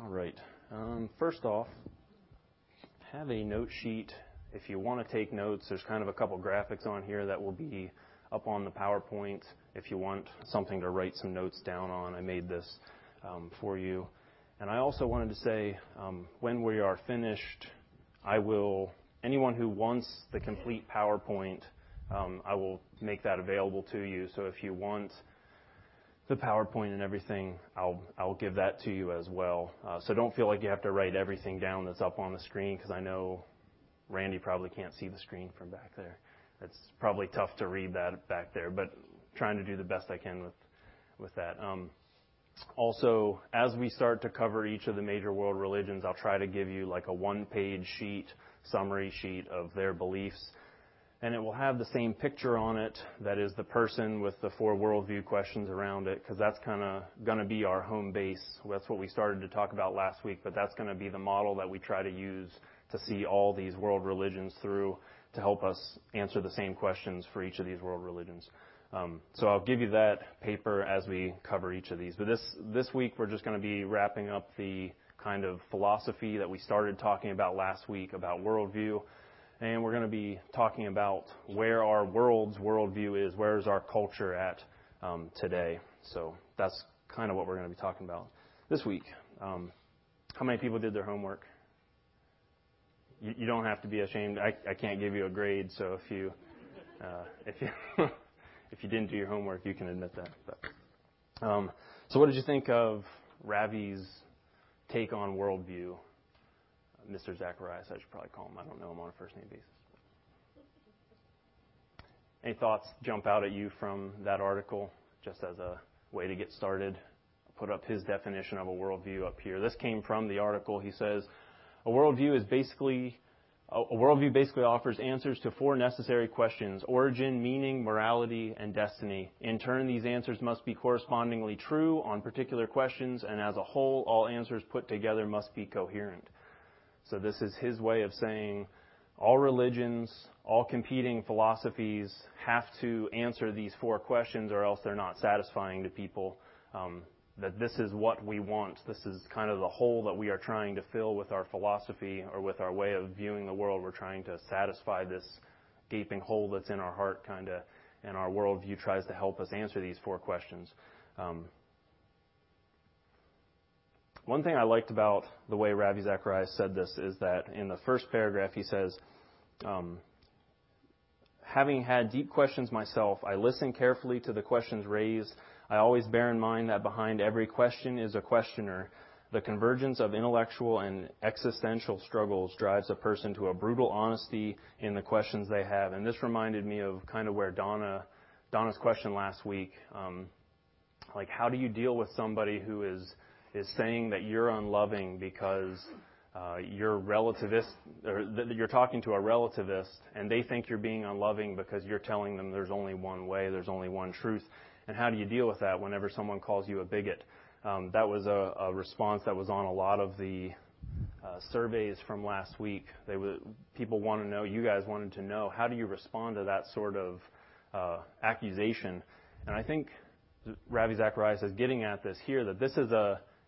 All right. First off, have a note sheet. If you want to take notes, there's kind of a couple graphics on here that will be up on the PowerPoint. If you want something to write some notes down on, I made this for you. And I also wanted to say, when we are finished, anyone who wants the complete PowerPoint, I will make that available to you. So if you want the PowerPoint and everything, I'll give that to you as well. So don't feel like you have to write everything down that's up on the screen, because I know Randy probably can't see the screen from back there. It's probably tough to read that back there, but trying to do the best I can with that. Also, as we start to cover each of the major world religions, I'll try to give you like a one-page summary sheet of their beliefs. And it will have the same picture on it that is the person with the 4 worldview questions around it, because that's kind of going to be our home base. That's what we started to talk about last week, but that's going to be the model that we try to use to see all these world religions through to help us answer the same questions for each of these world religions. So I'll give you that paper as we cover each of these. But this week we're just going to be wrapping up the kind of philosophy that we started talking about last week about worldview. And we're going to be talking about where our world's worldview is, where is our culture at today. So that's kind of what we're going to be talking about this week. How many people did their homework? You don't have to be ashamed. I can't give you a grade, so if you if you didn't do your homework, you can admit that. But, so what did you think of Ravi's take on worldview? Mr. Zacharias, I should probably call him. I don't know him on a first-name basis. Any thoughts jump out at you from that article, just as a way to get started? I'll put up his definition of a worldview up here. This came from the article. He says, a worldview basically offers answers to 4 necessary questions: origin, meaning, morality, and destiny. In turn, these answers must be correspondingly true on particular questions, and as a whole, all answers put together must be coherent. So this is his way of saying all religions, all competing philosophies have to answer these 4 questions, or else they're not satisfying to people. That this is what we want. This is kind of the hole that we are trying to fill with our philosophy or with our way of viewing the world. We're trying to satisfy this gaping hole that's in our heart, kind of, and our worldview tries to help us answer these 4 questions. One thing I liked about the way Ravi Zacharias said this is that in the first paragraph he says, having had deep questions myself, I listen carefully to the questions raised. I always bear in mind that behind every question is a questioner. The convergence of intellectual and existential struggles drives a person to a brutal honesty in the questions they have. And this reminded me of kind of where Donna's question last week. Like, how do you deal with somebody who is saying that you're unloving because you're relativist, or that you're talking to a relativist, and they think you're being unloving because you're telling them there's only one way, there's only one truth. And how do you deal with that whenever someone calls you a bigot? That was a response that was on a lot of the surveys from last week. People want to know, you guys wanted to know, how do you respond to that sort of accusation? And I think Ravi Zacharias is getting at this here, that this is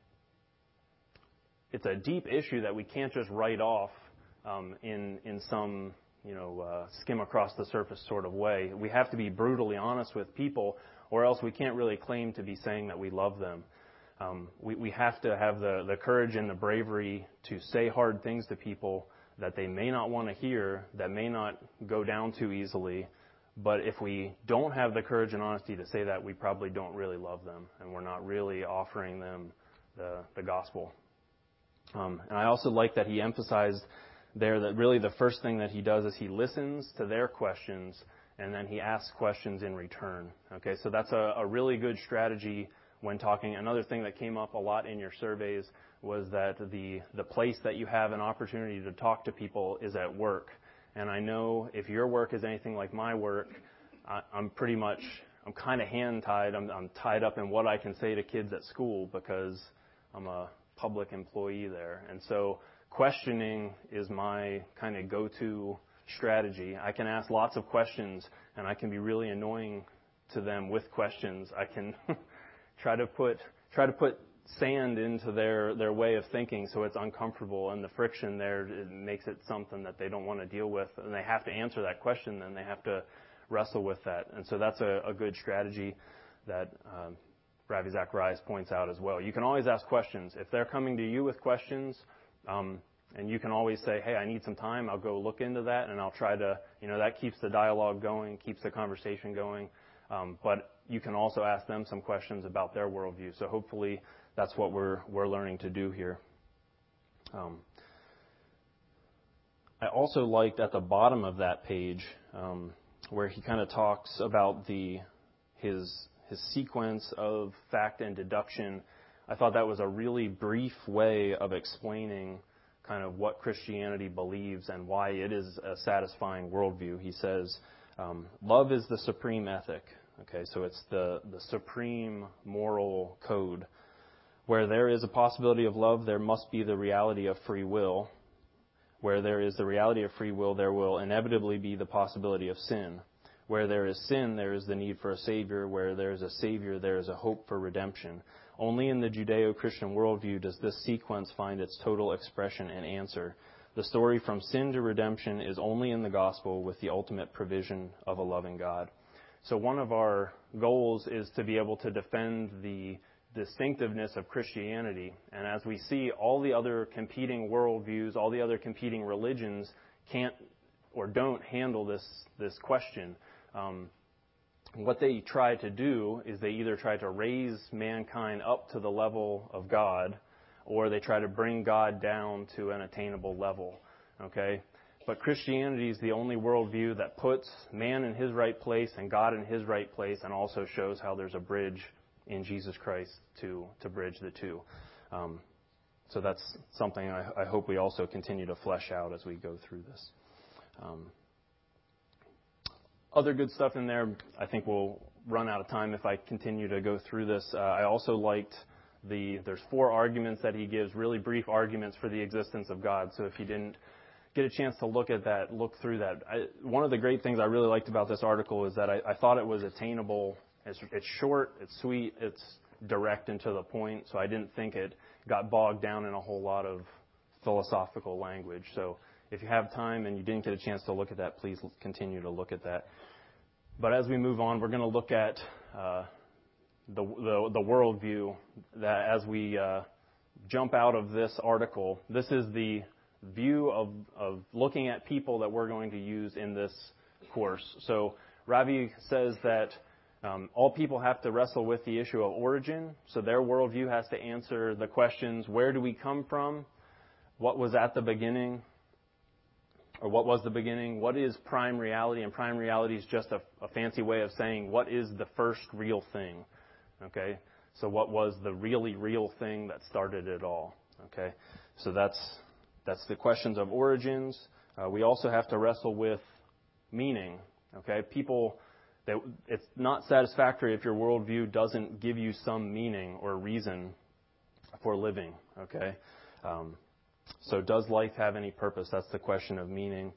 it's a deep issue that we can't just write off in some skim across the surface sort of way. We have to be brutally honest with people, or else we can't really claim to be saying that we love them. We have to have the courage and the bravery to say hard things to people that they may not want to hear, that may not go down too easily. But if we don't have the courage and honesty to say that, we probably don't really love them, and we're not really offering them the gospel. And I also like that he emphasized there that really the first thing that he does is he listens to their questions, and then he asks questions in return. Okay, so that's a really good strategy when talking. Another thing that came up a lot in your surveys was that the place that you have an opportunity to talk to people is at work. And I know if your work is anything like my work, I'm kind of hand-tied. I'm tied up in what I can say to kids at school because I'm a public employee there. And so questioning is my kind of go-to strategy. I can ask lots of questions, and I can be really annoying to them with questions. I can try to put sand into their way of thinking, so it's uncomfortable, and the friction there, it makes it something that they don't want to deal with, and they have to answer that question, then they have to wrestle with that. And so that's a good strategy that Ravi Zacharias points out as well. You can always ask questions. If they're coming to you with questions, and you can always say, hey, I need some time, I'll go look into that, and I'll try to, that keeps the dialogue going, keeps the conversation going. But you can also ask them some questions about their worldview. So hopefully that's what we're learning to do here. I also liked at the bottom of that page where he kind of talks about his sequence of fact and deduction. I thought that was a really brief way of explaining kind of what Christianity believes and why it is a satisfying worldview. He says, love is the supreme ethic. Okay, so it's the supreme moral code. Where there is a possibility of love, there must be the reality of free will. Where there is the reality of free will, there will inevitably be the possibility of sin. Where there is sin, there is the need for a Savior. Where there is a Savior, there is a hope for redemption. Only in the Judeo-Christian worldview does this sequence find its total expression and answer. The story from sin to redemption is only in the gospel with the ultimate provision of a loving God. So one of our goals is to be able to defend the distinctiveness of Christianity. And as we see, all the other competing worldviews, all the other competing religions can't or don't handle this question. What they try to do is they either try to raise mankind up to the level of God, or they try to bring God down to an attainable level. Okay? But Christianity is the only worldview that puts man in his right place and God in his right place, and also shows how there's a bridge in Jesus Christ to bridge the two. So that's something I hope we also continue to flesh out as we go through this. Other good stuff in there. I think we'll run out of time if I continue to go through this. I also liked there's 4 arguments that he gives, really brief arguments for the existence of God. So if you didn't get a chance to look at that, look through that. One of the great things I really liked about this article is that I thought it was attainable. It's short, it's sweet, it's direct and to the point. So I didn't think it got bogged down in a whole lot of philosophical language. So if you have time and you didn't get a chance to look at that, please continue to look at that. But as we move on, we're going to look at the worldview that as we jump out of this article, this is the view of looking at people that we're going to use in this course. So Ravi says that all people have to wrestle with the issue of origin. So their worldview has to answer the questions, where do we come from? What was at the beginning? Or what was the beginning? What is prime reality? And prime reality is just a fancy way of saying what is the first real thing. Okay? So what was the really real thing that started it all? Okay? So that's the questions of origins. We also have to wrestle with meaning. Okay? It's not satisfactory if your worldview doesn't give you some meaning or reason for living. Okay? So does life have any purpose? That's the question of meaning.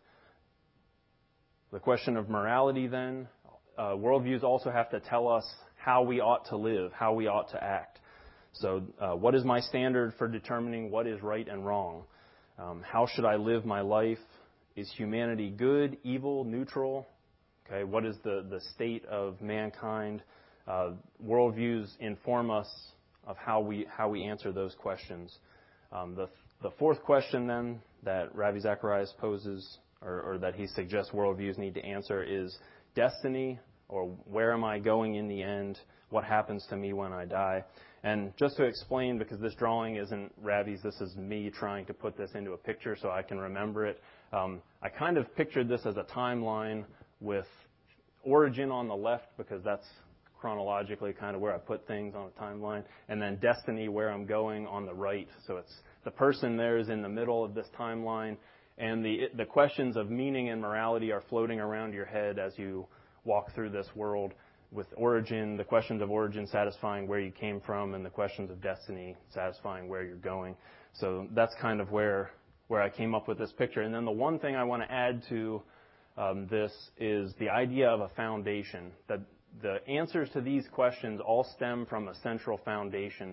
The question of morality then. Worldviews also have to tell us how we ought to live, how we ought to act. So what is my standard for determining what is right and wrong? How should I live my life? Is humanity good, evil, neutral? Okay, what is the state of mankind? Worldviews inform us of how we answer those questions. The fourth question then that Ravi Zacharias poses, or that he suggests worldviews need to answer, is destiny, or where am I going in the end? What happens to me when I die? And just to explain, because this drawing isn't Ravi's, this is me trying to put this into a picture so I can remember it. I kind of pictured this as a timeline with origin on the left, because that's chronologically kind of where I put things on a timeline, and then destiny, where I'm going, on the right. So it's the person there is in the middle of this timeline, and the questions of meaning and morality are floating around your head as you walk through this world, with origin, the questions of origin satisfying where you came from, and the questions of destiny satisfying where you're going. So that's kind of where I came up with this picture. And then the one thing I want to add to this is the idea of a foundation. That the answers to these questions all stem from a central foundation.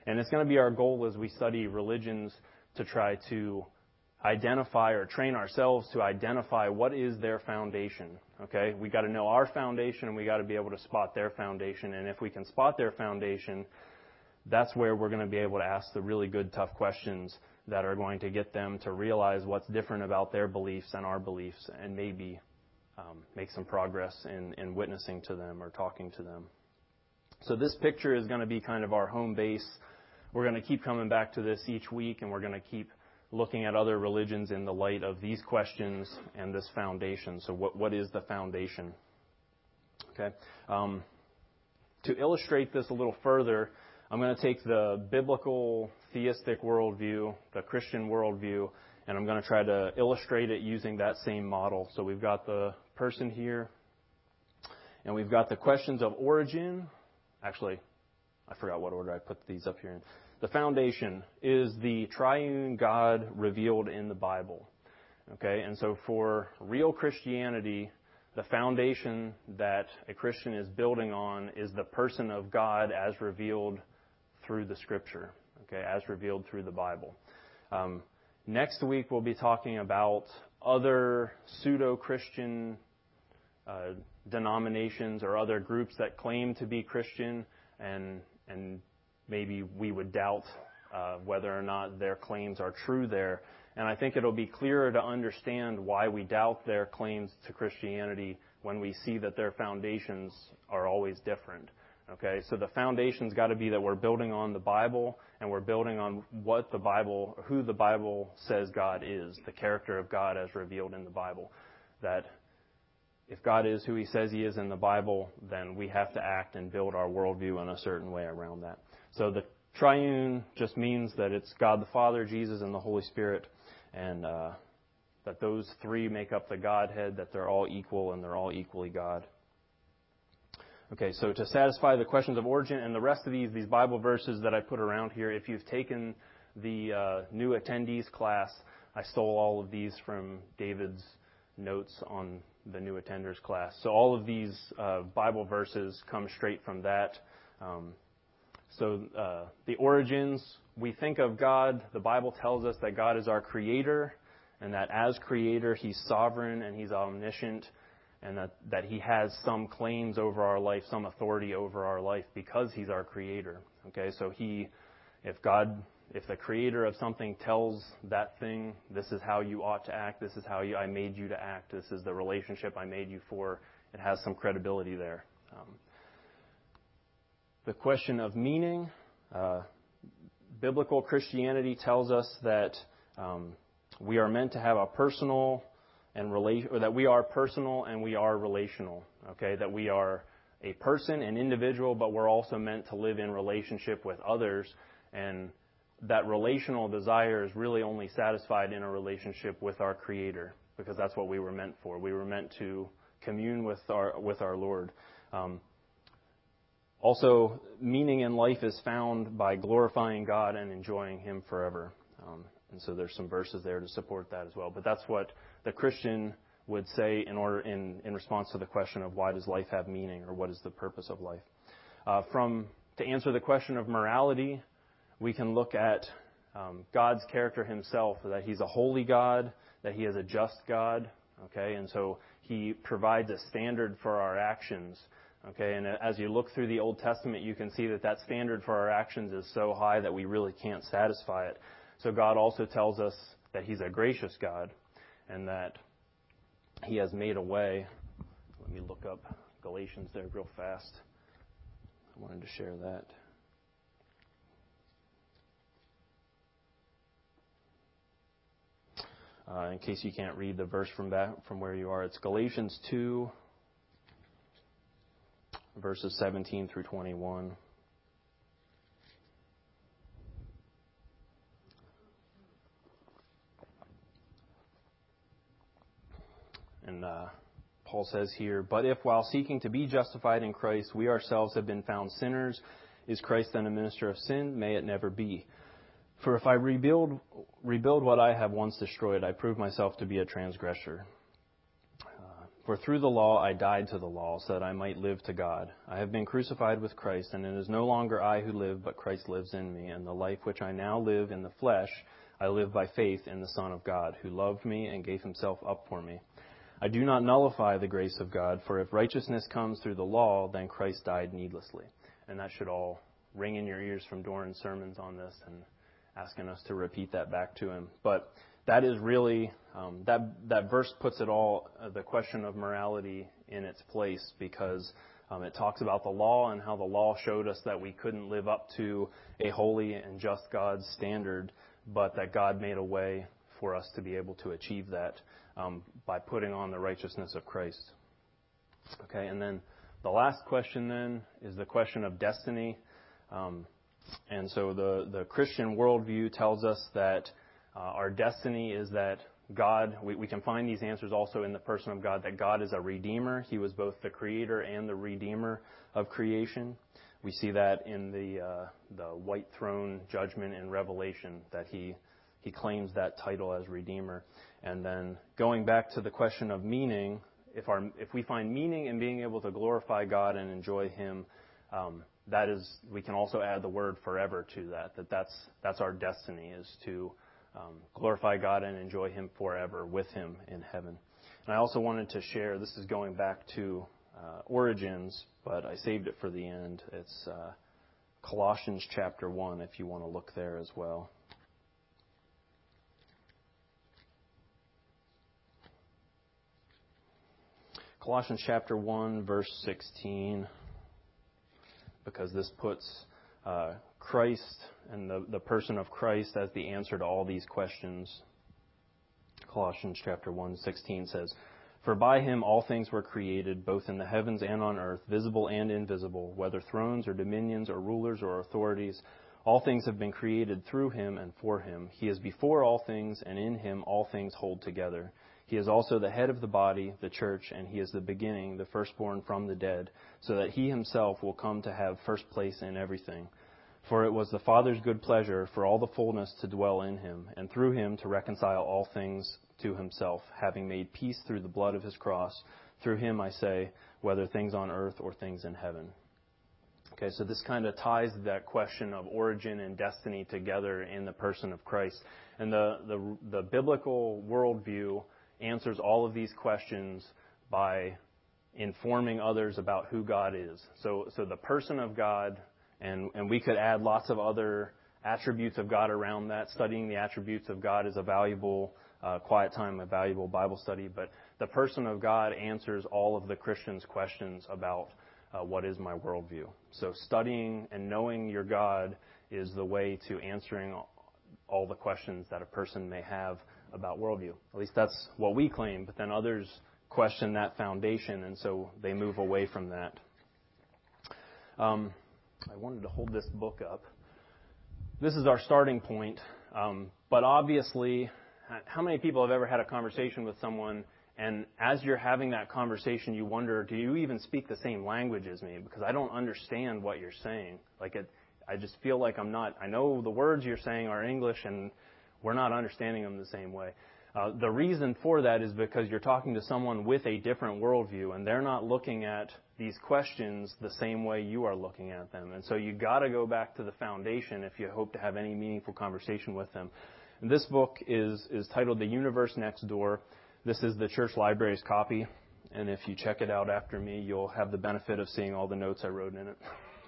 And it's going to be our goal as we study religions to try to identify or train ourselves to identify what is their foundation. Okay? We got to know our foundation, and we got to be able to spot their foundation. And if we can spot their foundation, that's where we're going to be able to ask the really good, tough questions that are going to get them to realize what's different about their beliefs and our beliefs, and maybe make some progress in witnessing to them or talking to them. So this picture is going to be kind of our home base. We're going to keep coming back to this each week, and we're going to keep looking at other religions in the light of these questions and this foundation. So what is the foundation? Okay. To illustrate this a little further, I'm going to take the biblical theistic worldview, the Christian worldview, and I'm going to try to illustrate it using that same model. So we've got the person here, and we've got the questions of origin. Actually, I forgot what order I put these up here in. The foundation is the triune God revealed in the Bible. Okay, and so for real Christianity, the foundation that a Christian is building on is the person of God as revealed through the Scripture, okay, as revealed through the Bible. Next week we'll be talking about other pseudo-Christian denominations or other groups that claim to be Christian, and maybe we would doubt whether or not their claims are true there. And I think it'll be clearer to understand why we doubt their claims to Christianity when we see that their foundations are always different. Okay, so the foundation's got to be that we're building on the Bible, and we're building on what the Bible, who the Bible says God is, the character of God as revealed in the Bible. That if God is who He says He is in the Bible, then we have to act and build our worldview in a certain way around that. So the triune just means that it's God the Father, Jesus, and the Holy Spirit, and that those three make up the Godhead, that they're all equal and they're all equally God. Okay, so to satisfy the questions of origin and the rest of these Bible verses that I put around here, if you've taken the new attendees class, I stole all of these from David's notes on the new attenders class. So all of these Bible verses come straight from that. So the origins, we think of God, the Bible tells us that God is our creator, and that as creator, He's sovereign and He's omniscient, and that He has some claims over our life, some authority over our life because He's our creator. Okay, so if the creator of something tells that thing, this is how you ought to act, this is how I made you to act, this is the relationship I made you for, it has some credibility there. The question of meaning, biblical Christianity tells us that we are meant to have a personal or that we are personal and we are relational. Okay, that we are a person, an individual, but we're also meant to live in relationship with others, and that relational desire is really only satisfied in a relationship with our Creator, because that's what we were meant for. We were meant to commune with our Lord. Also, meaning in life is found by glorifying God and enjoying Him forever. And so there's some verses there to support that as well. But that's what the Christian would say in response to the question of why does life have meaning, or what is the purpose of life. To answer the question of morality, we can look at God's character Himself, that He's a holy God, that He is a just God. Okay, and so He provides a standard for our actions. Okay, and as you look through the Old Testament, you can see that standard for our actions is so high that we really can't satisfy it. So God also tells us that He's a gracious God, and that He has made a way. Let me look up Galatians there real fast. I wanted to share that. In case you can't read the verse from where you are, it's Galatians 2, verses 17 through 21. And Paul says here, "But if while seeking to be justified in Christ, we ourselves have been found sinners, is Christ then a minister of sin? May it never be. For if I rebuild what I have once destroyed, I prove myself to be a transgressor." For through the law I died to the law, so that I might live to God. I have been crucified with Christ, and it is no longer I who live, but Christ lives in me. And the life which I now live in the flesh, I live by faith in the Son of God, who loved me and gave himself up for me. I do not nullify the grace of God, for if righteousness comes through the law, then Christ died needlessly. And that should all ring in your ears from Doran's sermons on this and asking us to repeat that back to him. But that is really, that verse puts it all, the question of morality in its place, because it talks about the law and how the law showed us that we couldn't live up to a holy and just God's standard, but that God made a way for us to be able to achieve that by putting on the righteousness of Christ. Okay, and then the last question then is the question of destiny. And so the Christian worldview tells us that our destiny is that God, we can find these answers also in the person of God, that God is a redeemer. He was both the creator and the redeemer of creation. We see that in the white throne judgment in Revelation, that he claims that title as redeemer. And then going back to the question of meaning, if we find meaning in being able to glorify God and enjoy him, that is, we can also add the word forever to that's our destiny, is to glorify God and enjoy him forever with him in heaven. And I also wanted to share, this is going back to Origins, but I saved it for the end. It's Colossians chapter 1, if you want to look there as well. Colossians chapter 1, verse 16, because this puts Christ and the person of Christ as the answer to all these questions. Colossians chapter 1:16 says, "For by him all things were created, both in the heavens and on earth, visible and invisible, whether thrones or dominions or rulers or authorities. All things have been created through him and for him. He is before all things, and in him all things hold together. He is also the head of the body, the church, and he is the beginning, the firstborn from the dead, so that he himself will come to have first place in everything. For it was the Father's good pleasure for all the fullness to dwell in him, and through him to reconcile all things to himself, having made peace through the blood of his cross. Through him, I say, whether things on earth or things in heaven." Okay, so this kind of ties that question of origin and destiny together in the person of Christ. And the biblical worldview answers all of these questions by informing others about who God is. So the person of God, and we could add lots of other attributes of God around that. Studying the attributes of God is a valuable quiet time, a valuable Bible study. But the person of God answers all of the Christians' questions about what is my worldview. So studying and knowing your God is the way to answering all the questions that a person may have about worldview. At least that's what we claim, but then others question that foundation, and so they move away from that. I wanted to hold this book up. This is our starting point, but obviously, how many people have ever had a conversation with someone, and as you're having that conversation, you wonder, do you even speak the same language as me? Because I don't understand what you're saying. I just feel like I'm not. I know the words you're saying are English, and we're not understanding them the same way. The reason for that is because you're talking to someone with a different worldview, and they're not looking at these questions the same way you are looking at them. And so you got to go back to the foundation if you hope to have any meaningful conversation with them. And this book is titled The Universe Next Door. This is the church library's copy, and if you check it out after me, you'll have the benefit of seeing all the notes I wrote in it.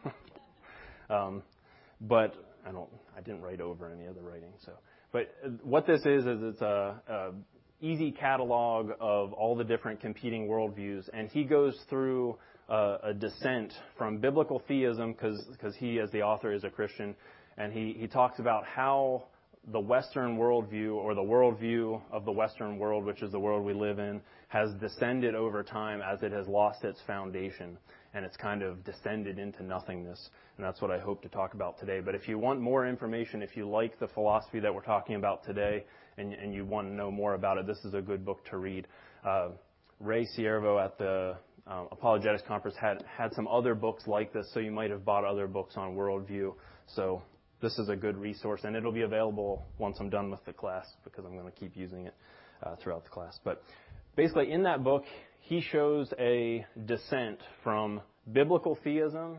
But I didn't write over any other writing. But what this is it's a easy catalog of all the different competing worldviews, and he goes through a descent from biblical theism, because he, as the author, is a Christian, and he talks about how the Western worldview, or the worldview of the Western world, which is the world we live in, has descended over time as it has lost its foundation, and it's kind of descended into nothingness. And that's what I hope to talk about today. But if you want more information, if you like the philosophy that we're talking about today, and you want to know more about it, this is a good book to read. Ray Ciervo at the Apologetics Conference had some other books like this, so you might have bought other books on worldview. So this is a good resource, and it'll be available once I'm done with the class, because I'm going to keep using it throughout the class. But basically, in that book, he shows a descent from biblical theism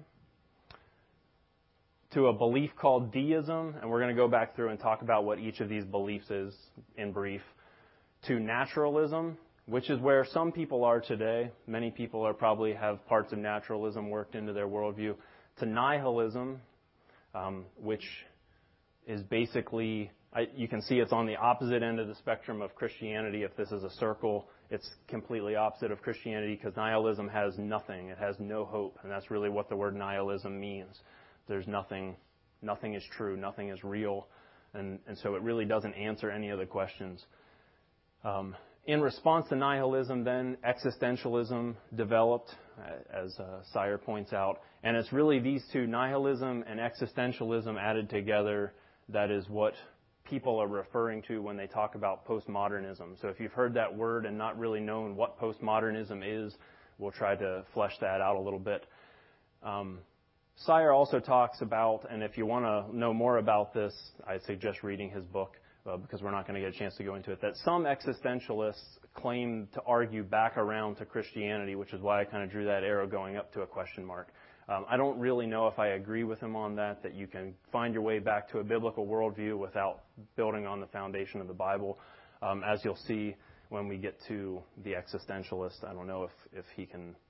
to a belief called deism, and we're going to go back through and talk about what each of these beliefs is in brief, to naturalism, which is where some people are today. Many people are probably have parts of naturalism worked into their worldview, to nihilism, which is basically, you can see it's on the opposite end of the spectrum of Christianity. If this is a circle, it's completely opposite of Christianity because nihilism has nothing. It has no hope, and that's really what the word nihilism means. There's nothing is true, nothing is real, and so it really doesn't answer any of the questions. In response to nihilism, then, existentialism developed, as Sire points out, and it's really these two, nihilism and existentialism added together, that is what people are referring to when they talk about postmodernism. So if you've heard that word and not really known what postmodernism is, we'll try to flesh that out a little bit. Sire also talks about, and if you want to know more about this, I suggest reading his book, because we're not going to get a chance to go into it, that some existentialists claim to argue back around to Christianity, which is why I kind of drew that arrow going up to a question mark. I don't really know if I agree with him on that you can find your way back to a biblical worldview without building on the foundation of the Bible. As you'll see when we get to the existentialist, I don't know if you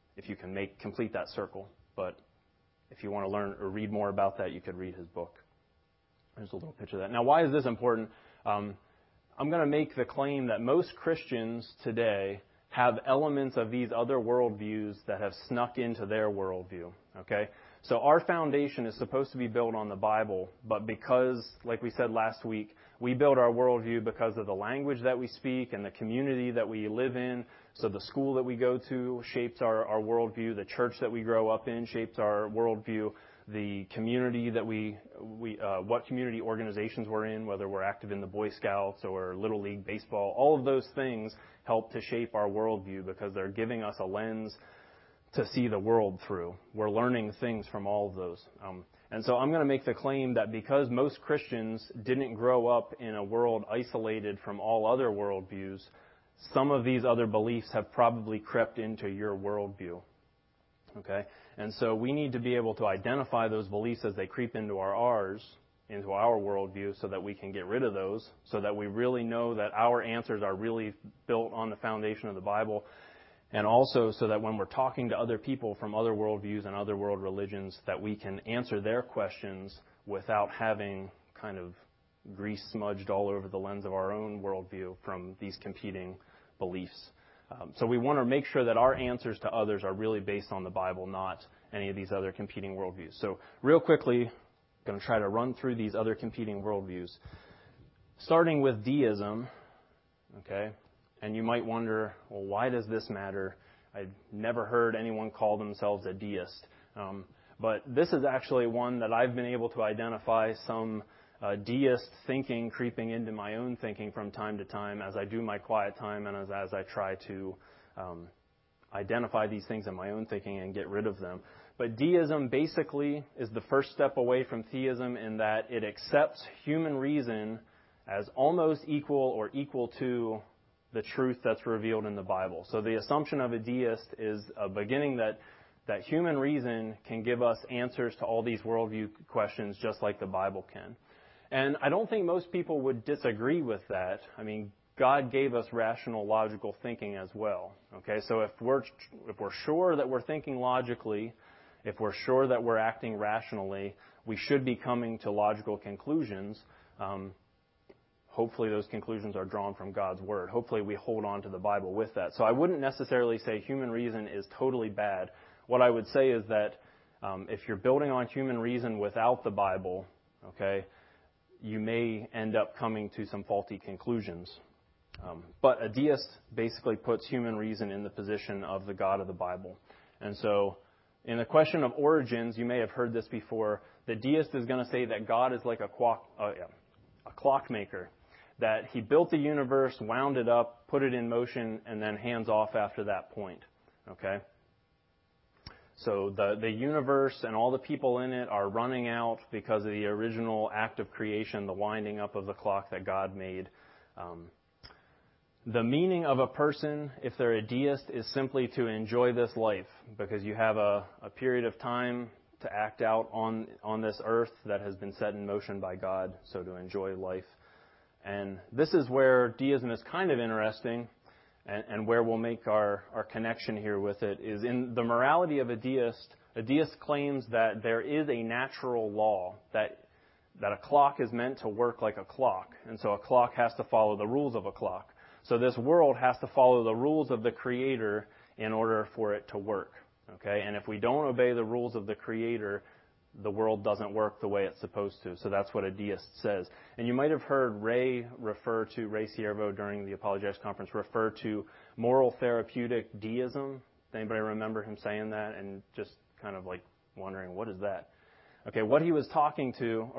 can complete that circle, but if you want to learn or read more about that, you could read his book. There's a little picture of that. Now, why is this important? I'm going to make the claim that most Christians today have elements of these other worldviews that have snuck into their worldview. Okay? So our foundation is supposed to be built on the Bible, but because, like we said last week, we build our worldview because of the language that we speak and the community that we live in. So the school that we go to shapes our worldview. The church that we grow up in shapes our worldview. The community that what community organizations we're in, whether we're active in the Boy Scouts or Little League Baseball, all of those things help to shape our worldview because they're giving us a lens to see the world through. We're learning things from all of those. And so I'm going to make the claim that because most Christians didn't grow up in a world isolated from all other worldviews, some of these other beliefs have probably crept into your worldview. Okay? And so we need to be able to identify those beliefs as they creep into our worldview so that we can get rid of those, so that we really know that our answers are really built on the foundation of the Bible, and also so that when we're talking to other people from other worldviews and other world religions, that we can answer their questions without having kind of grease smudged all over the lens of our own worldview from these competing beliefs. So we want to make sure that our answers to others are really based on the Bible, not any of these other competing worldviews. So real quickly, I'm going to try to run through these other competing worldviews. Starting with deism, okay, and you might wonder, well, why does this matter? I've never heard anyone call themselves a deist. But this is actually one that I've been able to identify some deist thinking creeping into my own thinking from time to time as I do my quiet time and as I try to identify these things in my own thinking and get rid of them. But deism basically is the first step away from theism in that it accepts human reason as almost equal or equal to the truth that's revealed in the Bible. So the assumption of a deist is a beginning that human reason can give us answers to all these worldview questions just like the Bible can. And I don't think most people would disagree with that. I mean, God gave us rational, logical thinking as well. Okay, so if we're sure that we're thinking logically, if we're sure that we're acting rationally, we should be coming to logical conclusions. Hopefully those conclusions are drawn from God's Word. Hopefully we hold on to the Bible with that. So I wouldn't necessarily say human reason is totally bad. What I would say is that if you're building on human reason without the Bible, okay, you may end up coming to some faulty conclusions. But a deist basically puts human reason in the position of the God of the Bible. And so in the question of origins, you may have heard this before, the deist is going to say that God is like a clockmaker, that he built the universe, wound it up, put it in motion, and then hands off after that point. Okay? So the universe and all the people in it are running out because of the original act of creation, the winding up of the clock that God made. The meaning of a person, if they're a deist, is simply to enjoy this life, because you have a period of time to act out on this earth that has been set in motion by God, so to enjoy life. And this is where deism is kind of interesting, and where we'll make our connection here with it, is in the morality of a deist. A deist claims that there is a natural law, that a clock is meant to work like a clock, and so a clock has to follow the rules of a clock. So this world has to follow the rules of the Creator in order for it to work. Okay? And if we don't obey the rules of the Creator, the world doesn't work the way it's supposed to. So that's what a deist says. And you might have heard Ray Siervo during the Apologetics Conference refer to moral therapeutic deism. Anybody remember him saying that? And just kind of like wondering, what is that? Okay, what he was talking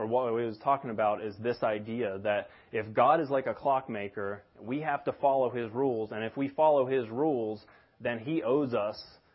about is this idea that if God is like a clockmaker, we have to follow His rules, and if we follow His rules, then He owes us,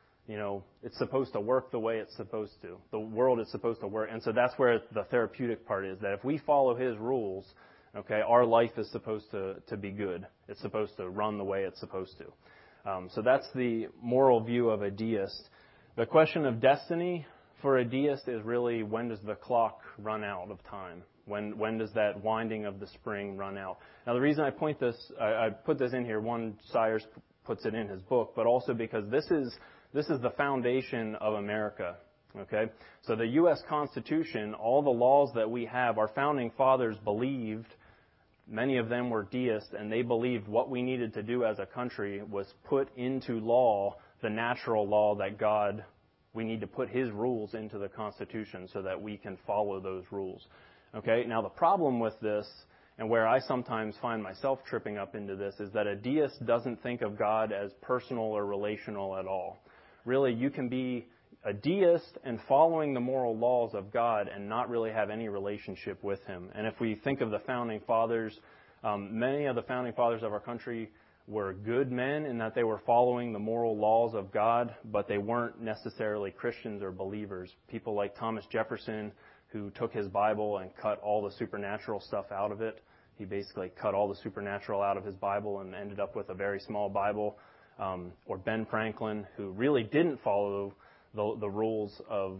it's supposed to work the way it's supposed to. The world is supposed to work, and so that's where the therapeutic part is, that if we follow His rules, okay, our life is supposed to be good. It's supposed to run the way it's supposed to. So that's the moral view of a deist. The question of destiny for a deist is really, when does the clock run out of time? When does that winding of the spring run out? Now, the reason I put this in here, one, Sayers puts it in his book, but also because this is the foundation of America. Okay? So the U.S. Constitution, all the laws that we have, our founding fathers believed, many of them were deists, and they believed what we needed to do as a country was put into law the natural law that we need to put His rules into the Constitution so that we can follow those rules. Okay? Now, the problem with this, and where I sometimes find myself tripping up into this, is that a deist doesn't think of God as personal or relational at all. Really, you can be a deist and following the moral laws of God and not really have any relationship with Him. And if we think of the founding fathers, many of the founding fathers of our country were good men in that they were following the moral laws of God, but they weren't necessarily Christians or believers. People like Thomas Jefferson, who took his Bible and cut all the supernatural stuff out of it. He basically cut all the supernatural out of his Bible and ended up with a very small Bible. Or Ben Franklin, who really didn't follow the rules of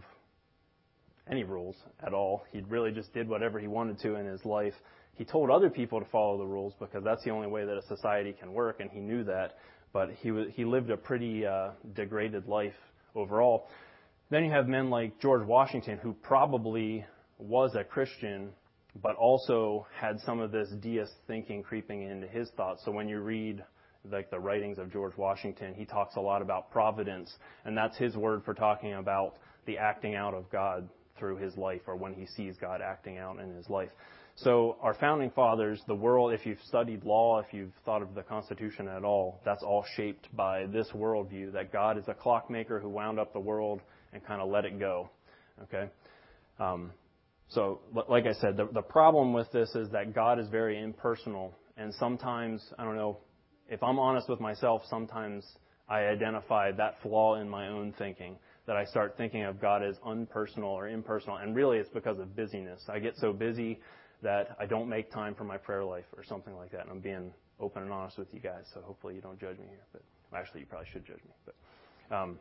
any rules at all. He really just did whatever he wanted to in his life. He told other people to follow the rules because that's the only way that a society can work, and he knew that. But he lived a pretty degraded life overall. Then you have men like George Washington, who probably was a Christian, but also had some of this deist thinking creeping into his thoughts. So when you read like the writings of George Washington, he talks a lot about providence, and that's his word for talking about the acting out of God through his life, or when he sees God acting out in his life. So our founding fathers, the world, if you've studied law, if you've thought of the Constitution at all, that's all shaped by this worldview, that God is a clockmaker who wound up the world and kind of let it go. Okay? So, like I said, the problem with this is that God is very impersonal, and sometimes, I don't know, if I'm honest with myself, sometimes I identify that flaw in my own thinking, that I start thinking of God as unpersonal or impersonal, and really it's because of busyness. I get so busy that I don't make time for my prayer life or something like that, and I'm being open and honest with you guys, so hopefully you don't judge me here. But actually, you probably should judge me. But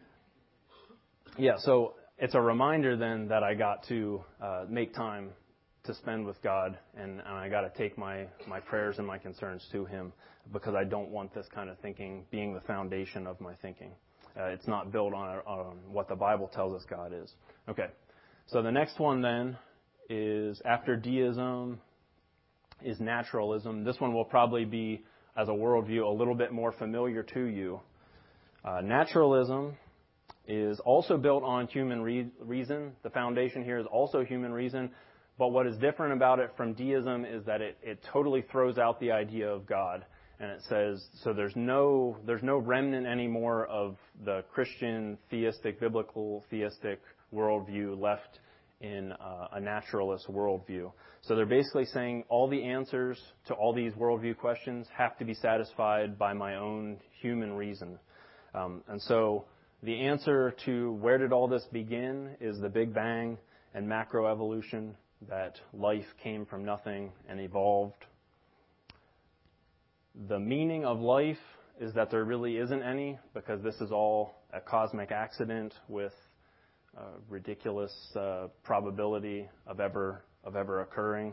so it's a reminder then that I got to make time to spend with God, and I got to take my prayers and my concerns to Him, because I don't want this kind of thinking being the foundation of my thinking. It's not built on what the Bible tells us God is. Okay, so the next one then is, after deism, is naturalism. This one will probably be, as a worldview, a little bit more familiar to you. Naturalism is also built on human reason. The foundation here is also human reason. But what is different about it from deism is that it totally throws out the idea of God. And it says, so there's no remnant anymore of the Christian theistic, biblical theistic worldview left in a naturalist worldview. So they're basically saying all the answers to all these worldview questions have to be satisfied by my own human reason. And so the answer to where did all this begin is the Big Bang and macroevolution, that life came from nothing and evolved. The meaning of life is that there really isn't any, because this is all a cosmic accident with ridiculous probability of ever occurring.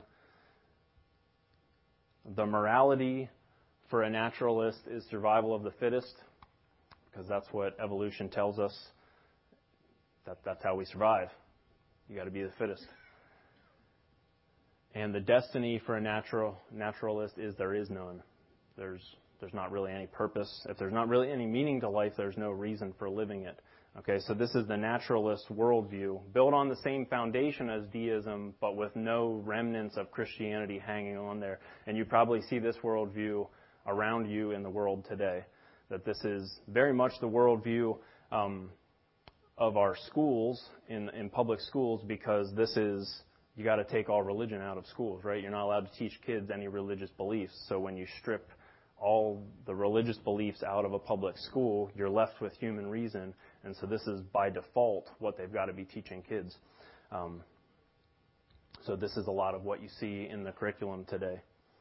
The morality for a naturalist is survival of the fittest, because that's what evolution tells us. That's how we survive. You got to be the fittest. And the destiny for a naturalist is there is none. There's not really any purpose. If there's not really any meaning to life, there's no reason for living it. Okay, so this is the naturalist worldview, built on the same foundation as deism, but with no remnants of Christianity hanging on there. And you probably see this worldview around you in the world today, that this is very much the worldview of our schools, in public schools, because this is, you got to take all religion out of schools, right? You're not allowed to teach kids any religious beliefs. So when you strip all the religious beliefs out of a public school, you're left with human reason. And so this is by default what they've got to be teaching kids. So this is a lot of what you see in the curriculum today.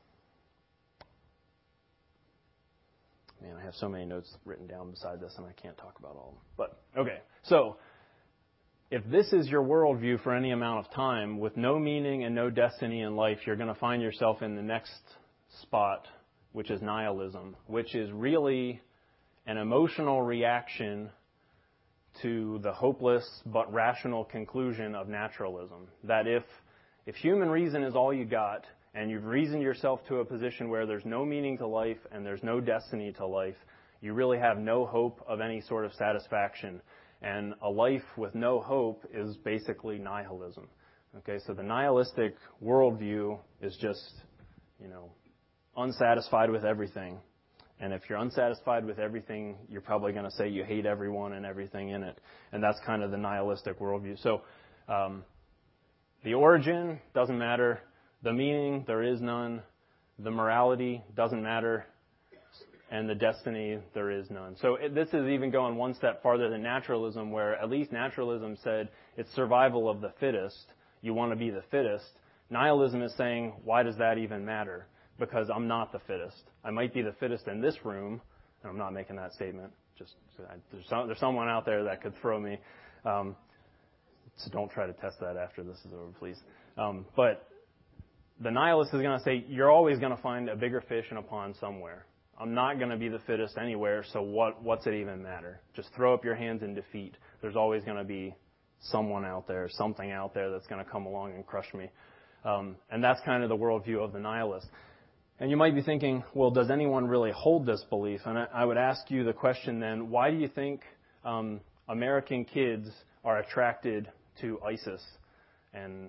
Man, I have so many notes written down beside this, and I can't talk about all of them. But, okay, so if this is your worldview for any amount of time, with no meaning and no destiny in life, you're going to find yourself in the next spot, which is nihilism, which is really an emotional reaction to the hopeless but rational conclusion of naturalism. That if human reason is all you got, and you've reasoned yourself to a position where there's no meaning to life and there's no destiny to life, you really have no hope of any sort of satisfaction. And a life with no hope is basically nihilism. Okay, so the nihilistic worldview is just, unsatisfied with everything. And if you're unsatisfied with everything, you're probably going to say you hate everyone and everything in it. And that's kind of the nihilistic worldview. So the origin doesn't matter. The meaning, there is none. The morality doesn't matter. And the destiny, there is none. So this is even going one step farther than naturalism, where at least naturalism said it's survival of the fittest. You want to be the fittest. Nihilism is saying, why does that even matter? Because I'm not the fittest. I might be the fittest in this room, and I'm not making that statement. Just there's someone out there that could throw me. So don't try to test that after this is over, please. But the nihilist is going to say, you're always going to find a bigger fish in a pond somewhere. I'm not going to be the fittest anywhere, so what's it even matter? Just throw up your hands in defeat. There's always going to be someone out there, something out there that's going to come along and crush me. And that's kind of the worldview of the nihilist. And you might be thinking, well, does anyone really hold this belief? And I would ask you the question then, why do you think American kids are attracted to ISIS and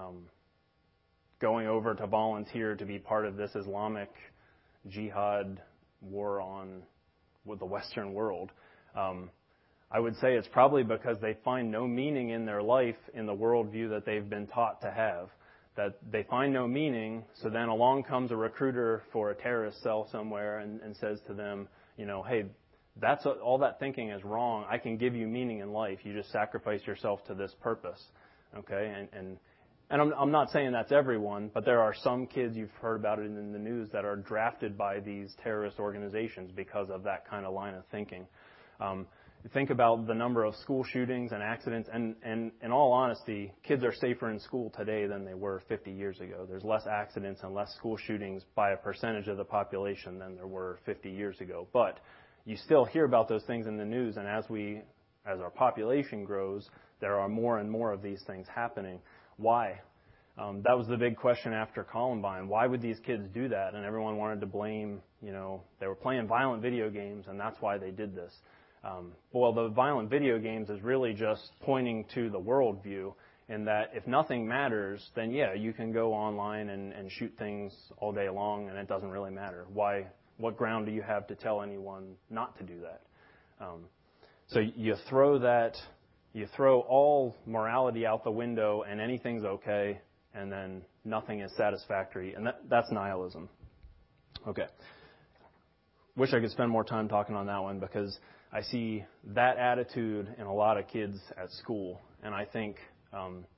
going over to volunteer to be part of this Islamic jihad war on with the Western world? I would say it's probably because they find no meaning in their life in the worldview that they've been taught to have. That they find no meaning, so then along comes a recruiter for a terrorist cell somewhere and says to them, hey, all that thinking is wrong. I can give you meaning in life. You just sacrifice yourself to this purpose. Okay, and I'm not saying that's everyone, but there are some kids, you've heard about it in the news, that are drafted by these terrorist organizations because of that kind of line of thinking. Think about the number of school shootings and accidents, and in all honesty, kids are safer in school today than they were 50 years ago. There's less accidents and less school shootings by a percentage of the population than there were 50 years ago. But you still hear about those things in the news, and as our population grows, there are more and more of these things happening. Why? That was the big question after Columbine. Why would these kids do that? And everyone wanted to blame, they were playing violent video games, and that's why they did this. Well, the violent video games is really just pointing to the worldview, in that if nothing matters, then yeah, you can go online and shoot things all day long, and it doesn't really matter. Why? What ground do you have to tell anyone not to do that? So you throw all morality out the window, and anything's okay, and then nothing is satisfactory, and that's nihilism. Okay. Wish I could spend more time talking on that one, because I see that attitude in a lot of kids at school, and I think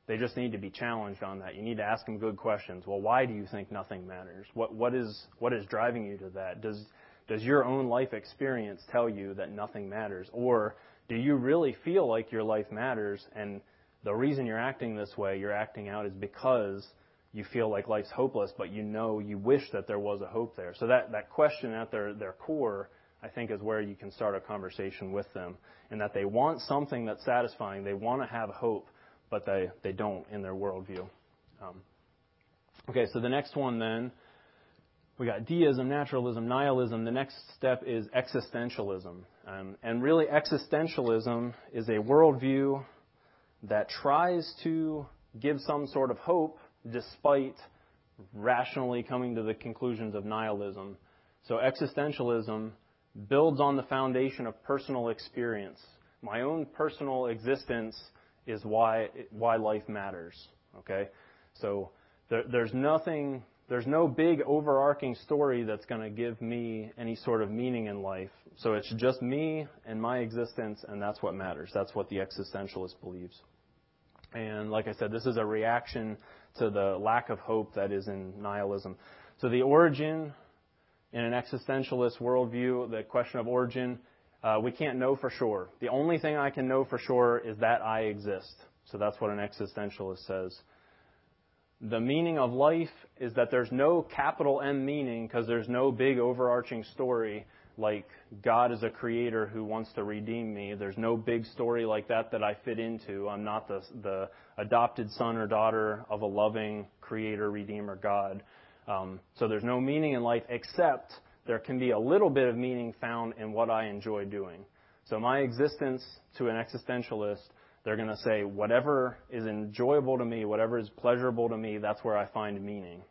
They just need to be challenged on that. You need to ask them good questions. Well, why do you think nothing matters? What is driving you to that? Does your own life experience tell you that nothing matters? Or do you really feel like your life matters, and the reason you're acting this way, you're acting out, is because you feel like life's hopeless, but you wish that there was a hope there. So that question at their core, I think, is where you can start a conversation with them, and that they want something that's satisfying. They want to have hope, but they don't in their worldview. Okay, so the next one then, we got deism, naturalism, nihilism. The next step is existentialism. And really, existentialism is a worldview that tries to give some sort of hope despite rationally coming to the conclusions of nihilism. So existentialism builds on the foundation of personal experience. My own personal existence is why life matters. Okay? So there's no big overarching story that's going to give me any sort of meaning in life. So it's just me and my existence, and that's what matters. That's what the existentialist believes. And like I said, this is a reaction to the lack of hope that is in nihilism. So the origin in an existentialist worldview, the question of origin, we can't know for sure. The only thing I can know for sure is that I exist. So that's what an existentialist says. The meaning of life is that there's no capital M meaning because there's no big overarching story like God is a creator who wants to redeem me. There's no big story like that I fit into. I'm not the adopted son or daughter of a loving creator, redeemer God. So there's no meaning in life, except there can be a little bit of meaning found in what I enjoy doing. So my existence, to an existentialist, they're going to say, whatever is enjoyable to me, whatever is pleasurable to me, that's where I find meaning.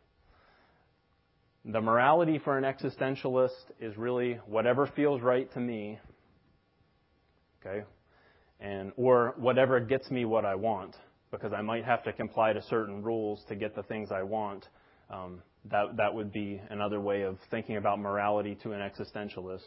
The morality for an existentialist is really whatever feels right to me, okay, or whatever gets me what I want, because I might have to comply to certain rules to get the things I want. That would be another way of thinking about morality to an existentialist.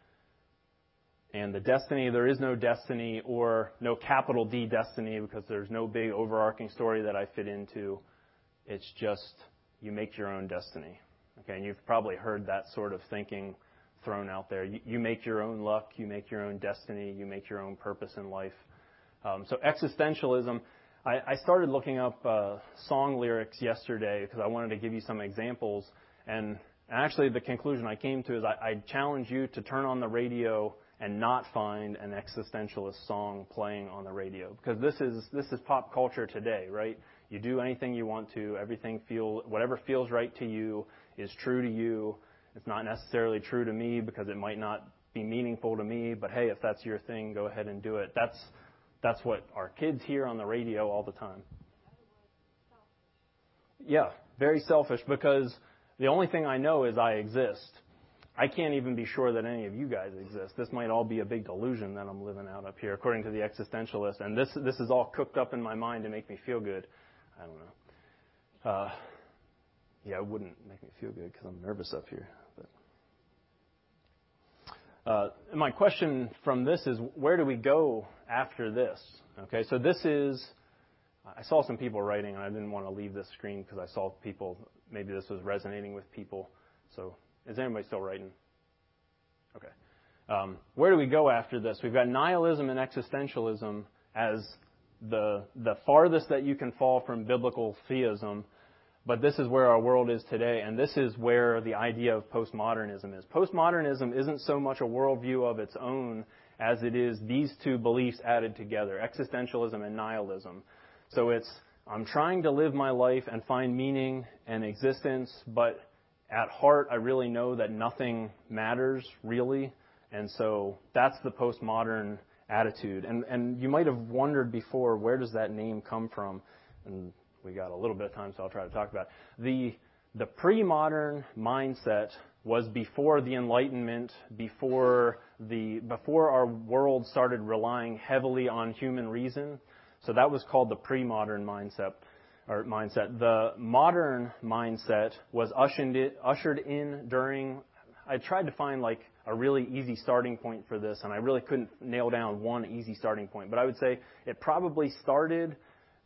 And the destiny, there is no destiny or no capital D destiny because there's no big overarching story that I fit into. It's just you make your own destiny. Okay, and you've probably heard that sort of thinking thrown out there. You make your own luck, you make your own destiny, you make your own purpose in life. So existentialism, I started looking up song lyrics yesterday because I wanted to give you some examples. And actually the conclusion I came to is I challenge you to turn on the radio and not find an existentialist song playing on the radio. Because this is pop culture today, right? You do anything you want to, whatever feels right to you is true to you. It's not necessarily true to me because it might not be meaningful to me, but hey, if that's your thing, go ahead and do it. That's what our kids hear on the radio all the time. Yeah, very selfish, because the only thing I know is I exist. I can't even be sure that any of you guys exist. This might all be a big delusion that I'm living out up here, according to the existentialist. And this is all cooked up in my mind to make me feel good. I don't know. It wouldn't make me feel good because I'm nervous up here. But my question from this is, where do we go after this? Okay, so this is, I saw some people writing, and I didn't want to leave this screen because I saw people, maybe this was resonating with people. So is anybody still writing? Okay. Where do we go after this? We've got nihilism and existentialism as the farthest that you can fall from biblical theism, but this is where our world is today, and this is where the idea of postmodernism is. Postmodernism isn't so much a worldview of its own as it is these two beliefs added together, existentialism and nihilism. So I'm trying to live my life and find meaning and existence, but at heart, I really know that nothing matters, really. And so that's the postmodern attitude. And you might have wondered before, where does that name come from? And we got a little bit of time, so I'll try to talk about it. The pre-modern mindset was before the Enlightenment, before our world started relying heavily on human reason. So that was called the pre-modern mindset. The modern mindset was ushered in during, I tried to find like a really easy starting point for this, and I really couldn't nail down one easy starting point. But I would say it probably started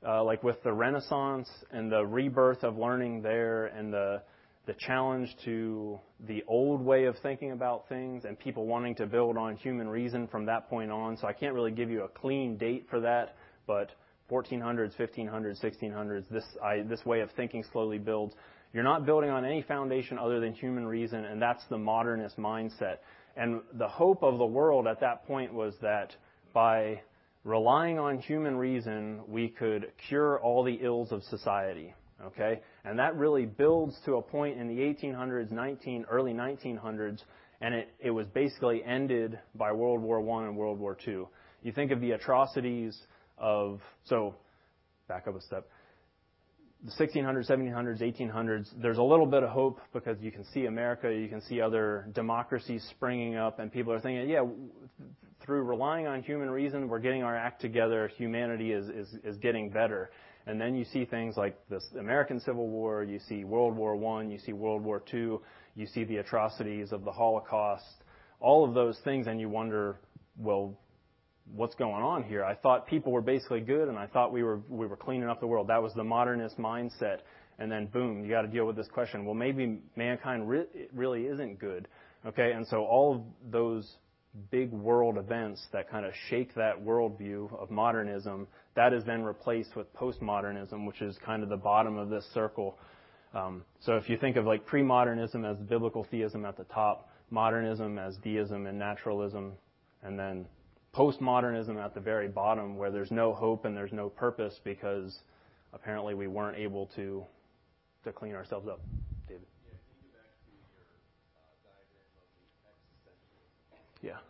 like with the Renaissance and the rebirth of learning there, and the challenge to the old way of thinking about things, and people wanting to build on human reason from that point on. So I can't really give you a clean date for that, but 1400s, 1500s, 1600s, this way of thinking slowly builds. You're not building on any foundation other than human reason, and that's the modernist mindset. And the hope of the world at that point was that by relying on human reason, we could cure all the ills of society. Okay? And that really builds to a point in the 1800s, early 1900s, and it was basically ended by World War I and World War II. You think of the atrocities of, so back up a step, the 1600s, 1700s, 1800s, there's a little bit of hope because you can see America, you can see other democracies springing up, and people are thinking, yeah, through relying on human reason, we're getting our act together, humanity is getting better. And then you see things like this American Civil War, you see World War I, you see World War II, you see the atrocities of the Holocaust, all of those things, and you wonder, well, what's going on here? I thought people were basically good, and I thought we were cleaning up the world. That was the modernist mindset. And then, boom, you got to deal with this question. Well, maybe mankind really isn't good. Okay, and so all of those big world events that kind of shake that worldview of modernism, that is then replaced with postmodernism, which is kind of the bottom of this circle. So if you think of like pre-modernism as biblical theism at the top, modernism as deism and naturalism, and then postmodernism at the very bottom, where there's no hope and there's no purpose because apparently we weren't able to clean ourselves up. David? Yeah, can you go back to your diagram of the existentialism? Yeah.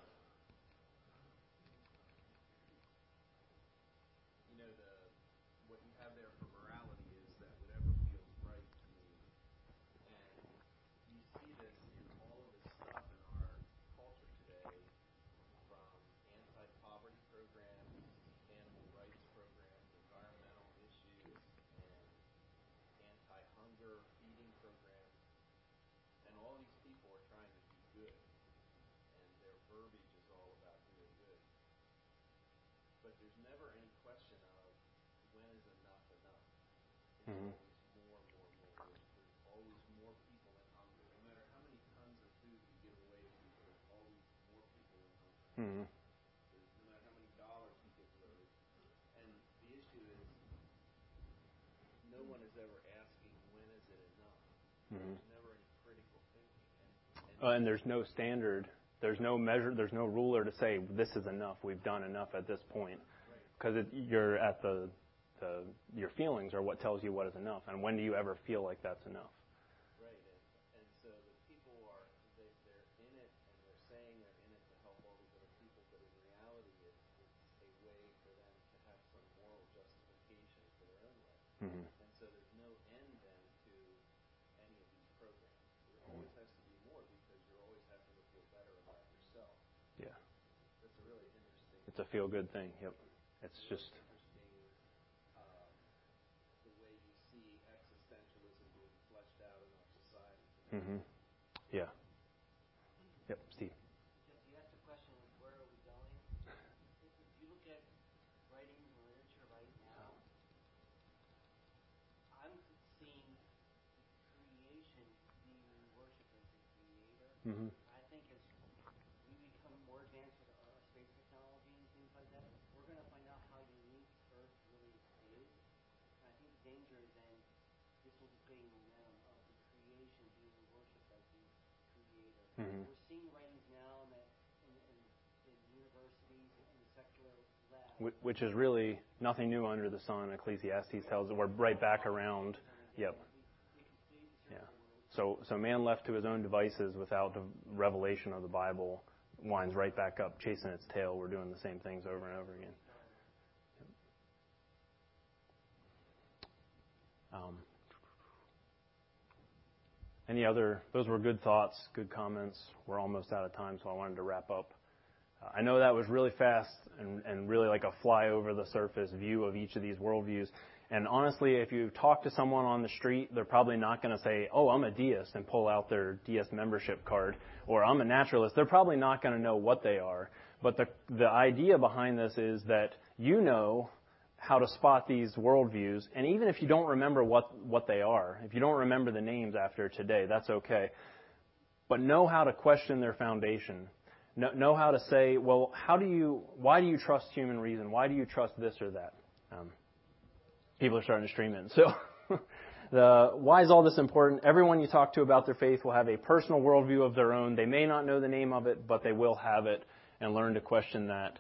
You know, what you have there for morality is that whatever feels right to me. And you see this in all of this stuff in our culture today, from anti-poverty programs, animal rights programs, environmental issues, and anti-hunger feeding programs. And all these people are trying to do good, and their verbiage is all about doing good. But there's never any question of when is enough enough. It's Mm-hmm. always more. There's always more people in hunger. No matter how many tons of food you give away to people, there's always more people in hunger. Mm-hmm. No matter how many dollars you give away. And the issue is, no one is ever asking when is it enough. Mm-hmm. There's never any critical thinking. And there's no standard, there's no measure, there's no ruler to say this is enough, we've done enough at this point. Because you're at your feelings are what tells you what is enough. And when do you ever feel like that's enough? Right. And so the people they're in it, and they're saying they're in it to help all these other people, but in reality it's a way for them to have some moral justification for their own life. Mm-hmm. And so there's no end then to any of these programs. There always has to be more because you're always having to feel better about yourself. Yeah. That's a really interesting. It's a feel-good thing. Yep. It's just Interesting the way you see existentialism being fleshed out in our society. mm-hmm. Yeah. Yep, Steve. You asked the question, where are we going? If you look at writing and literature right now, I'm seeing creation being worshipped as the creator. Mm-hmm. I think as we become more advanced with our space technology and things like that, we're going to find out how unique Earth really is. And I think the danger is then this will just gain momentum of the creation being worshipped as the creator. Mm-hmm. We're seeing writings now that in universities and the secular labs. Which is really nothing new under the sun. Ecclesiastes tells us we're right back around. Yep. Yeah. So man left to his own devices without the revelation of the Bible winds right back up, chasing its tail. We're doing the same things over and over again. Any other? Those were good thoughts, good comments. We're almost out of time, so I wanted to wrap up. I know that was really fast and really like a fly over the surface view of each of these worldviews. And honestly, if you talk to someone on the street, they're probably not going to say, oh, I'm a deist, and pull out their deist membership card, or I'm a naturalist. They're probably not going to know what they are. But the idea behind this is that you know how to spot these worldviews. And even if you don't remember what they are, if you don't remember the names after today, that's okay. But know how to question their foundation. Know how to say, well, why do you trust human reason? Why do you trust this or that? People are starting to stream in. So why is all this important? Everyone you talk to about their faith will have a personal worldview of their own. They may not know the name of it, but they will have it and learn to question that.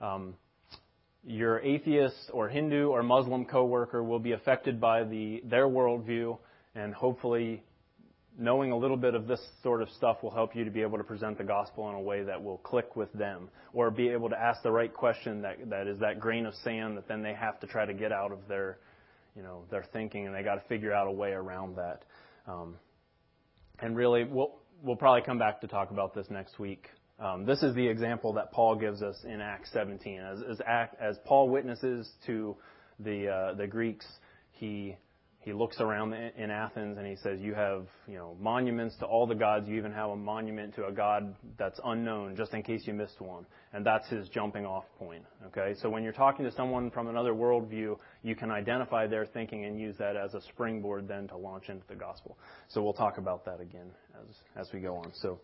Your atheist or Hindu or Muslim coworker will be affected by their worldview, and hopefully knowing a little bit of this sort of stuff will help you to be able to present the gospel in a way that will click with them, or be able to ask the right question that is that grain of sand that then they have to try to get out of their thinking, and they got to figure out a way around that. And really, we'll probably come back to talk about this next week. This is the example that Paul gives us in Acts 17. As Paul witnesses to the Greeks, he looks around in Athens and he says, you have monuments to all the gods. You even have a monument to a god that's unknown, just in case you missed one. And that's his jumping off point. Okay, so when you're talking to someone from another worldview, you can identify their thinking and use that as a springboard then to launch into the gospel. So we'll talk about that again as we go on. So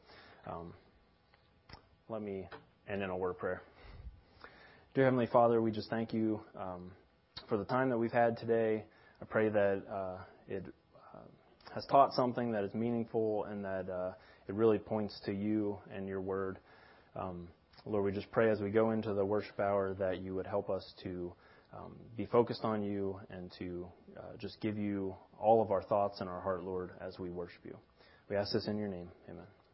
let me end in a word of prayer. Dear Heavenly Father, we just thank you for the time that we've had today. I pray that it has taught something that is meaningful and that it really points to you and your word. Lord, we just pray as we go into the worship hour that you would help us to be focused on you and to just give you all of our thoughts and our heart, Lord, as we worship you. We ask this in your name. Amen.